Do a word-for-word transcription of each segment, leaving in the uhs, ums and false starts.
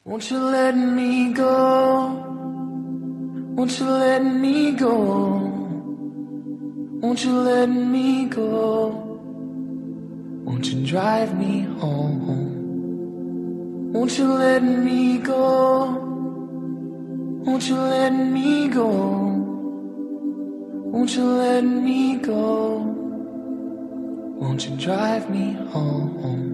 Won't you let me go? Won't you let me go? Won't you let me go? Won't you drive me home? Won't you let me go? Won't you let me go? Won't you let me go? Won't you drive me home?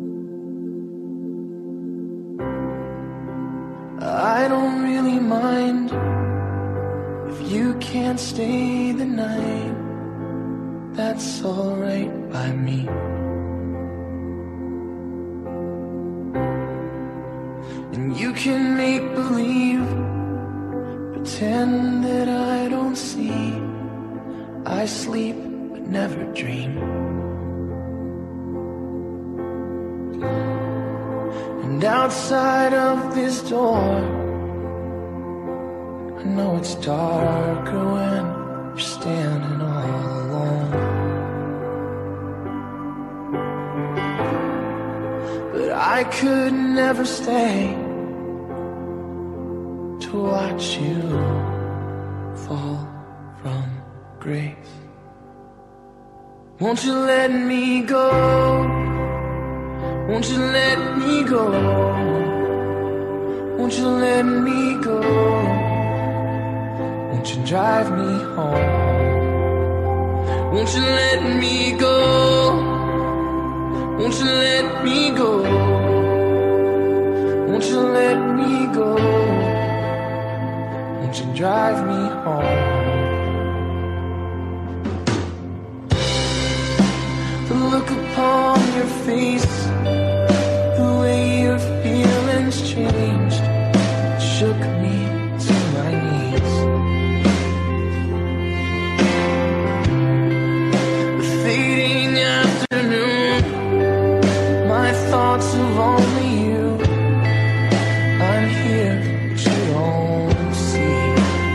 I don't really mind if you can't stay the night. That's alright by me. And you can make believe, pretend that I don't see. I sleep but never dream. And outside of this door, I know it's darker when you're standing all alone. But I could never stay to watch you fall from grace. Won't you let me go? Won't you let me go? Won't you let me go? Won't you drive me home? Won't you let me go? Won't you let me go? Won't you let me go? Won't you drive me home? The look upon your face, the way your feelings changed, shook me to my knees. The fading afternoon, my thoughts of only you. I'm here, but you don't see.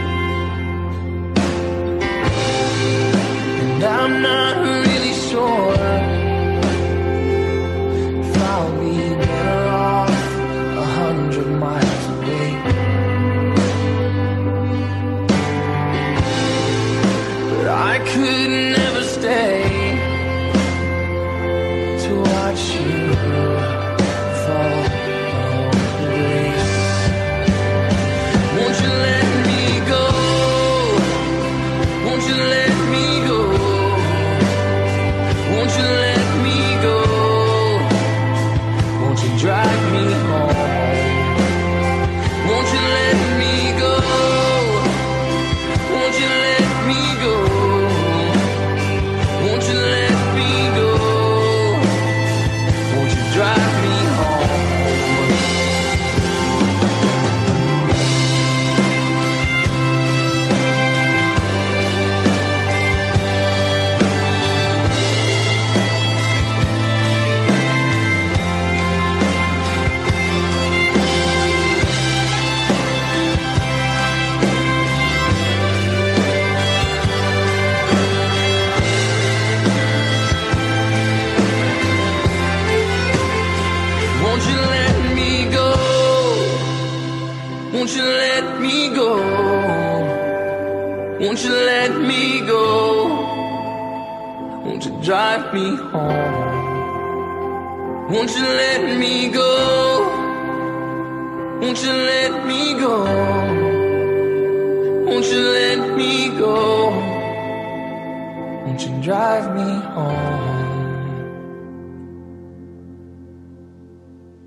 And I'm not really sure I'll be better off a hundred miles away. But I could never stay to watch you fall from grace. Won't you let me go? Won't you let me go? Won't you let me go? Won't you drive me home? Won't you let me go? Won't you let me go? Won't you let me go? Won't you drive me home? Won't you let me go? Won't you let me go? Won't you let me go? Won't you drive me home? Won't you let me go? Won't you let me go? Won't you let me go? Won't you drive me home?